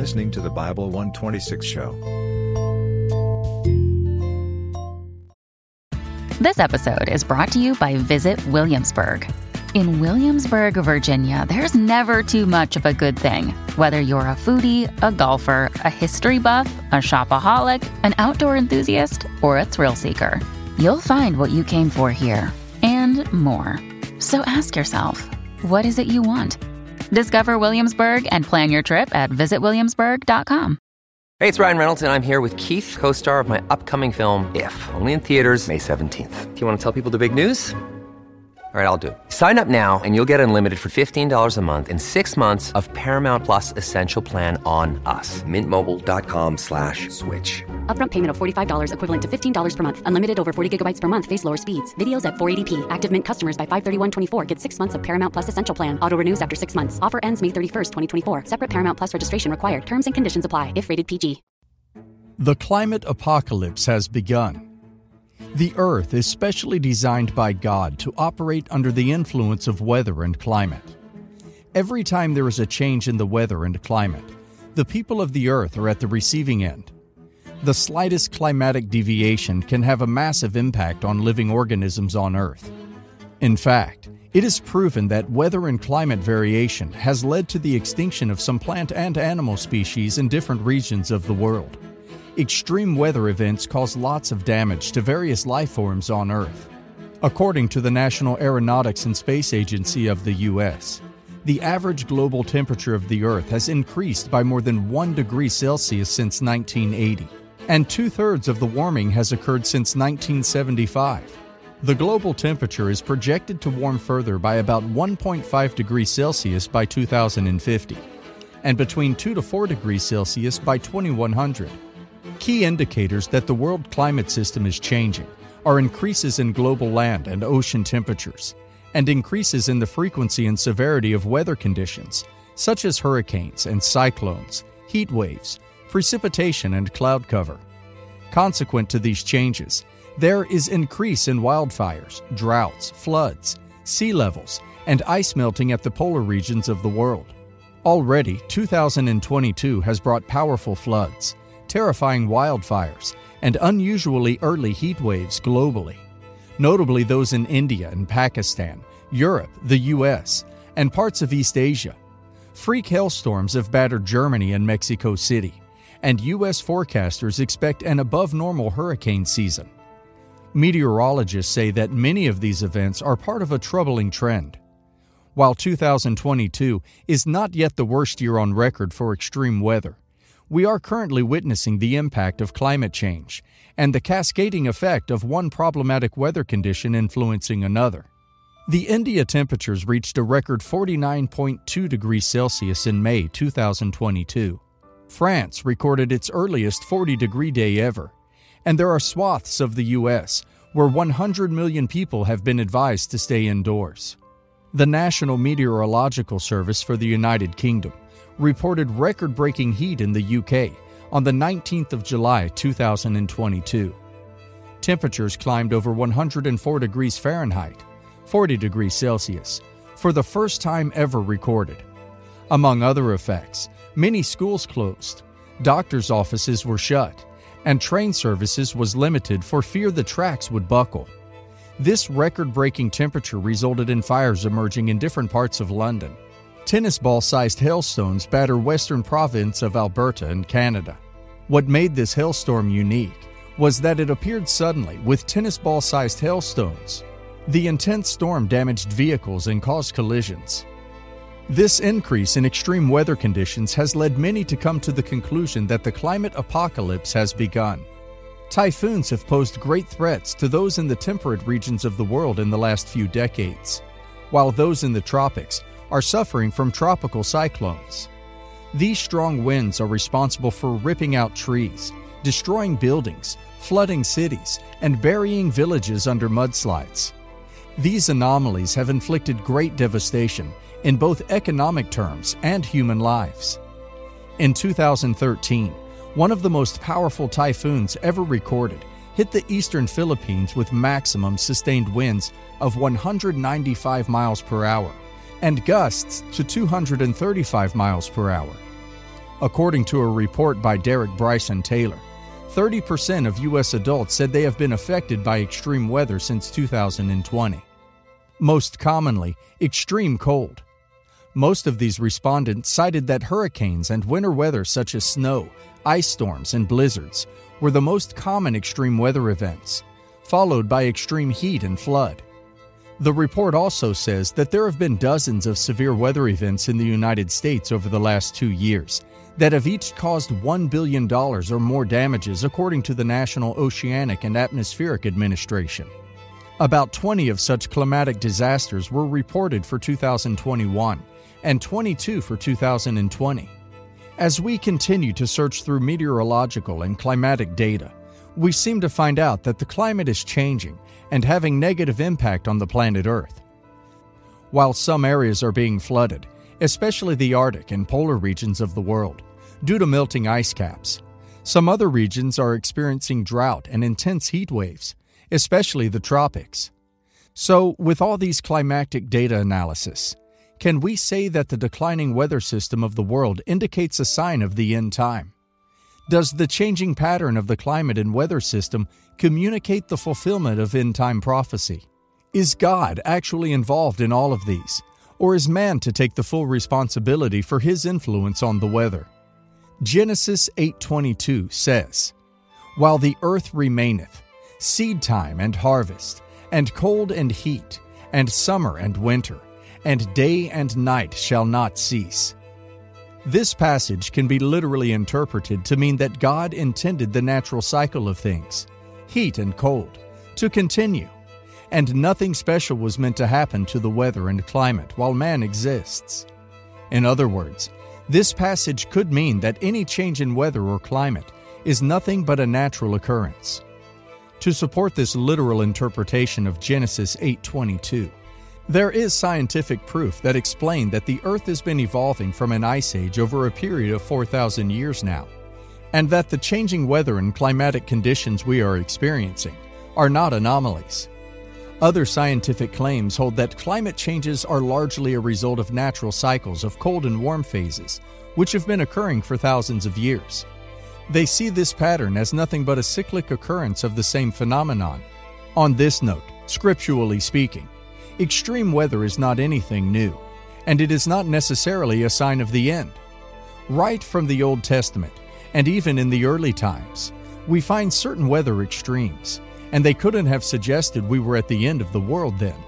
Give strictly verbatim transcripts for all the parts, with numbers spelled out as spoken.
listening to the Bible one twenty-six Show. This episode is brought to you by Visit Williamsburg. In Williamsburg, Virginia, there's never too much of a good thing. Whether you're a foodie, a golfer, a history buff, a shopaholic, an outdoor enthusiast, or a thrill seeker, you'll find what you came for here and more. So ask yourself, what is it you want? Discover Williamsburg and plan your trip at visit williamsburg dot com. Hey, it's Ryan Reynolds, and I'm here with Keith, co-star of my upcoming film, If, only in theaters May seventeenth. Do you want to tell people the big news? All right, I'll do it. Sign up now and you'll get unlimited for fifteen dollars a month and six months of Paramount Plus Essential Plan on us. Mint Mobile dot com slash switch. Upfront payment of forty-five dollars equivalent to fifteen dollars per month. Unlimited over forty gigabytes per month. Face lower speeds. Videos at four eighty p. Active Mint customers by five thirty-one twenty-four get six months of Paramount Plus Essential Plan. Auto renews after six months. Offer ends May thirty-first, twenty twenty-four. Separate Paramount Plus registration required. Terms and conditions apply if rated P G. The climate apocalypse has begun. The Earth is specially designed by God to operate under the influence of weather and climate. Every time there is a change in the weather and climate, the people of the Earth are at the receiving end. The slightest climatic deviation can have a massive impact on living organisms on Earth. In fact, it is proven that weather and climate variation has led to the extinction of some plant and animal species in different regions of the world. Extreme weather events cause lots of damage to various life forms on Earth. According to the National Aeronautics and Space Agency of the U S, the average global temperature of the Earth has increased by more than one degree Celsius since nineteen eighty, and two-thirds of the warming has occurred since nineteen seventy-five. The global temperature is projected to warm further by about one point five degrees Celsius by two thousand fifty, and between two to four degrees Celsius by twenty-one hundred. Key indicators that the world climate system is changing are increases in global land and ocean temperatures, and increases in the frequency and severity of weather conditions, such as hurricanes and cyclones, heat waves, precipitation, and cloud cover. Consequent to these changes, there is increase in wildfires, droughts, floods, sea levels, and ice melting at the polar regions of the world. Already, two thousand twenty-two has brought powerful floods, terrifying wildfires, and unusually early heat waves globally, notably those in India and Pakistan, Europe, the U S, and parts of East Asia. Freak hailstorms have battered Germany and Mexico City, and U S forecasters expect an above-normal hurricane season. Meteorologists say that many of these events are part of a troubling trend. While two thousand twenty-two is not yet the worst year on record for extreme weather, we are currently witnessing the impact of climate change and the cascading effect of one problematic weather condition influencing another. The India temperatures reached a record forty-nine point two degrees Celsius in May two thousand twenty-two. France recorded its earliest forty-degree day ever, and there are swaths of the U S where one hundred million people have been advised to stay indoors. The National Meteorological Service for the United Kingdom reported record-breaking heat in the U K on the nineteenth of July two thousand twenty-two. Temperatures climbed over one hundred four degrees Fahrenheit, forty degrees Celsius, for the first time ever recorded. Among other effects, many schools closed, doctors' offices were shut, and train services was limited for fear the tracks would buckle. This record-breaking temperature resulted in fires emerging in different parts of London. Tennis ball-sized hailstones batter western province of Alberta in Canada. What made this hailstorm unique was that it appeared suddenly with tennis ball-sized hailstones. The intense storm damaged vehicles and caused collisions. This increase in extreme weather conditions has led many to come to the conclusion that the climate apocalypse has begun. Typhoons have posed great threats to those in the temperate regions of the world in the last few decades, while those in the tropics are suffering from tropical cyclones. These strong winds are responsible for ripping out trees, destroying buildings, flooding cities, and burying villages under mudslides. These anomalies have inflicted great devastation in both economic terms and human lives. In two thousand thirteen, one of the most powerful typhoons ever recorded hit the eastern Philippines with maximum sustained winds of one hundred ninety-five miles per hour and gusts to two hundred thirty-five miles per hour. According to a report by Derek Bryson Taylor, thirty percent of U S adults said they have been affected by extreme weather since two thousand twenty. Most commonly, extreme cold. Most of these respondents cited that hurricanes and winter weather such as snow, ice storms, and blizzards were the most common extreme weather events, followed by extreme heat and flood. The report also says that there have been dozens of severe weather events in the United States over the last two years that have each caused one billion dollars or more damages, according to the National Oceanic and Atmospheric Administration. About twenty of such climatic disasters were reported for two thousand twenty-one and twenty-two for two thousand twenty. As we continue to search through meteorological and climatic data, we seem to find out that the climate is changing and having negative impact on the planet Earth. While some areas are being flooded, especially the Arctic and polar regions of the world, due to melting ice caps, some other regions are experiencing drought and intense heat waves, especially the tropics. So, with all these climatic data analysis, can we say that the declining weather system of the world indicates a sign of the end time? Does the changing pattern of the climate and weather system communicate the fulfillment of end-time prophecy? Is God actually involved in all of these, or is man to take the full responsibility for his influence on the weather? Genesis eight twenty-two says, "While the earth remaineth, seed time and harvest, and cold and heat, and summer and winter, and day and night shall not cease." This passage can be literally interpreted to mean that God intended the natural cycle of things, heat and cold, to continue, and nothing special was meant to happen to the weather and climate while man exists. In other words, this passage could mean that any change in weather or climate is nothing but a natural occurrence. To support this literal interpretation of Genesis eight twenty-two, there is scientific proof that explain that the Earth has been evolving from an ice age over a period of four thousand years now, and that the changing weather and climatic conditions we are experiencing are not anomalies. Other scientific claims hold that climate changes are largely a result of natural cycles of cold and warm phases, which have been occurring for thousands of years. They see this pattern as nothing but a cyclic occurrence of the same phenomenon. On this note, scripturally speaking, extreme weather is not anything new, and it is not necessarily a sign of the end. Right from the Old Testament, and even in the early times, we find certain weather extremes, and they couldn't have suggested we were at the end of the world then.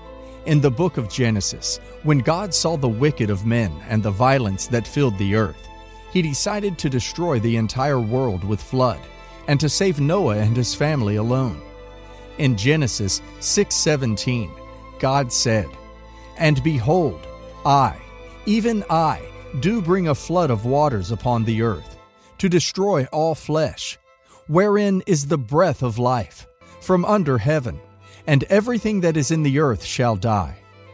In the book of Genesis, when God saw the wicked of men and the violence that filled the earth, He decided to destroy the entire world with flood, and to save Noah and his family alone. In Genesis six seventeen, God said, "And behold, I, even I, do bring a flood of waters upon the earth, to destroy all flesh, wherein is the breath of life, from under heaven, and everything that is in the earth shall die."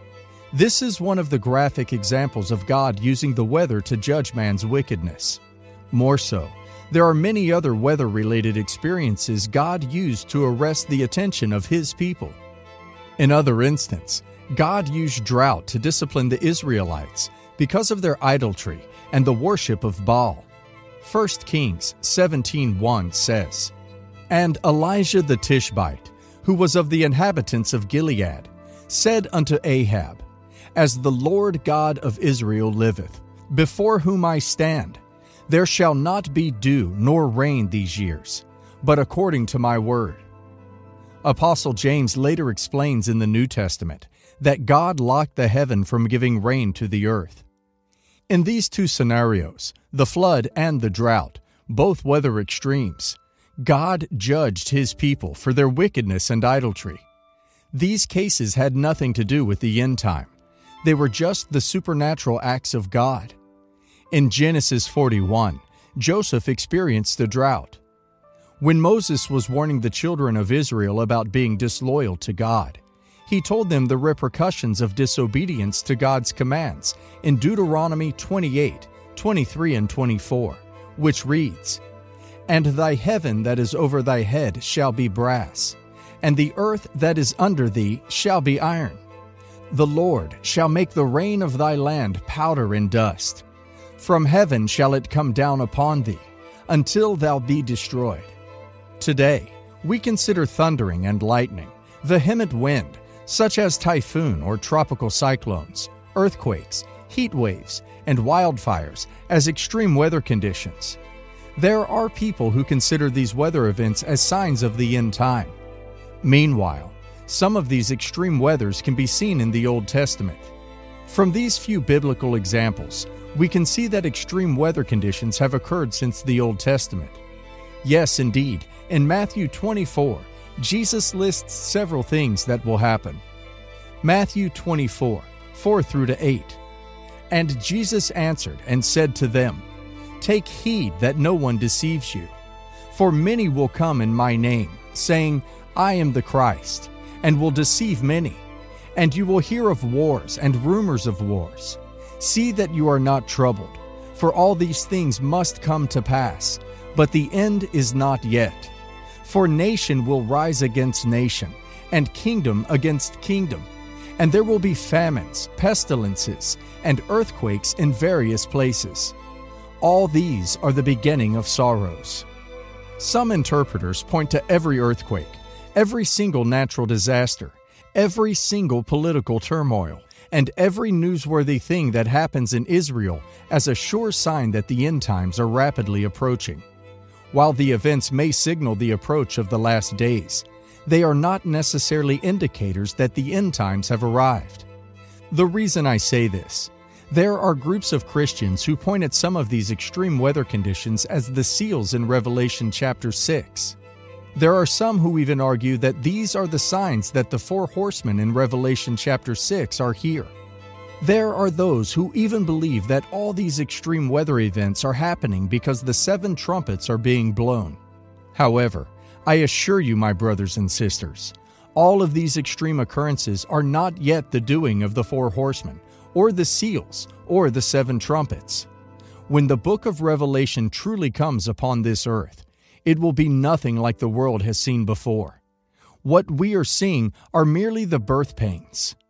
This is one of the graphic examples of God using the weather to judge man's wickedness. More so, there are many other weather-related experiences God used to arrest the attention of His people. In other instances, God used drought to discipline the Israelites because of their idolatry and the worship of Baal. First Kings seventeen one says, "And Elijah the Tishbite, who was of the inhabitants of Gilead, said unto Ahab, As the Lord God of Israel liveth, before whom I stand, there shall not be dew nor rain these years, but according to my word." Apostle James later explains in the New Testament that God locked the heaven from giving rain to the earth. In these two scenarios, the flood and the drought, both weather extremes, God judged His people for their wickedness and idolatry. These cases had nothing to do with the end time. They were just the supernatural acts of God. In Genesis forty-one, Joseph experienced the drought. When Moses was warning the children of Israel about being disloyal to God, he told them the repercussions of disobedience to God's commands in Deuteronomy twenty-eight, twenty-three, and twenty-four, which reads, "And thy heaven that is over thy head shall be brass, and the earth that is under thee shall be iron. The Lord shall make the rain of thy land powder and dust. From heaven shall it come down upon thee, until thou be destroyed. Today, we consider thundering and lightning, vehement wind, such as typhoon or tropical cyclones, earthquakes, heat waves, and wildfires as extreme weather conditions. There are people who consider these weather events as signs of the end time. Meanwhile, some of these extreme weathers can be seen in the Old Testament. From these few biblical examples, we can see that extreme weather conditions have occurred since the Old Testament. Yes, indeed, in Matthew twenty-four, Jesus lists several things that will happen. Matthew twenty-four, four through to eight. And Jesus answered and said to them, Take heed that no one deceives you. For many will come in my name, saying, I am the Christ, and will deceive many. And you will hear of wars and rumors of wars. See that you are not troubled, for all these things must come to pass, but the end is not yet. For nation will rise against nation, and kingdom against kingdom. And there will be famines, pestilences, and earthquakes in various places. All these are the beginning of sorrows. Some interpreters point to every earthquake, every single natural disaster, every single political turmoil, and every newsworthy thing that happens in Israel as a sure sign that the end times are rapidly approaching. While the events may signal the approach of the last days, they are not necessarily indicators that the end times have arrived. The reason I say this, there are groups of Christians who point at some of these extreme weather conditions as the seals in Revelation chapter six. There are some who even argue that these are the signs that the four horsemen in Revelation chapter six are here. There are those who even believe that all these extreme weather events are happening because the seven trumpets are being blown. However, I assure you, my brothers and sisters, all of these extreme occurrences are not yet the doing of the four horsemen, or the seals, or the seven trumpets. When the book of Revelation truly comes upon this earth, it will be nothing like the world has seen before. What we are seeing are merely the birth pains.